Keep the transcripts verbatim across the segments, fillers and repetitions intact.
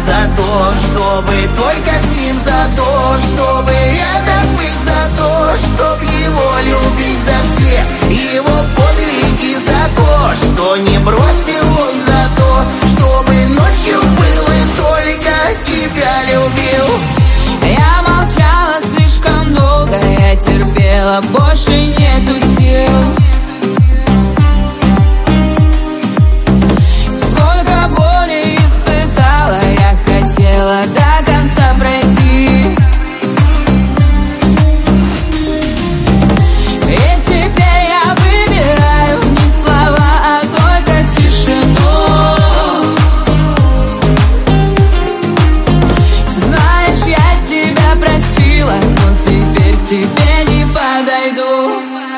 за то, чтобы только с ним, за то, чтобы рядом быть, за то, чтоб его любить, за все его подвиги, за то, что не бросил он, за то, чтобы ночью был и только тебя любил. Я молчала слишком долго, я терпела, больше нету сил. Сколько боли испытала, я хотела до конца пройти. И теперь я выбираю не слова, а только тишину. Знаешь, я тебя простила, но теперь к тебе не подойду.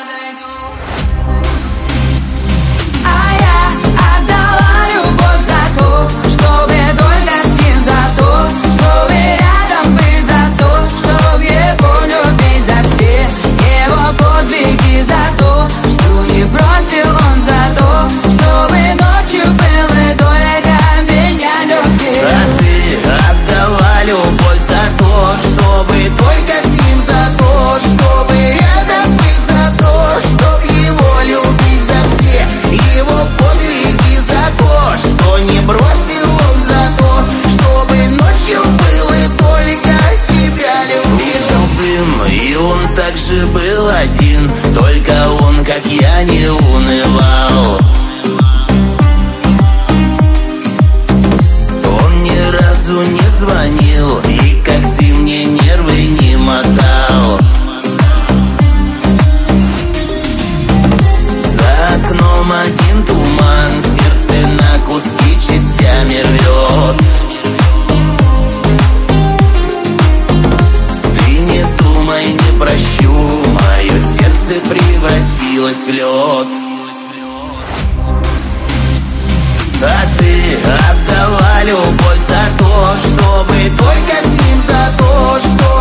А я отдала любовь за то, чтобы только с ним, за то, чтобы рядом быть, за то, чтобы его любить, за все его подвиги, за то, что не бросил он, за то, чтобы ночью был и только меня любил. А ты отдала любовь за то, чтобы только с ним, за то, чтобы рядом быть, за то, чтоб его любить, за все его подвиги, за то, что не бросил он, за то, чтобы ночью был и только тебя любил. Слышал дым, и он также был один, только он, как я, не унывал. Он ни разу не звонил, и как ты мне нервы не мотал. За окном один туман, сердце на куски частями рвет. Ты не думай, не прощу, мое сердце превратилось в лед. А ты отдала любовь за то, чтобы только с ним, за то, что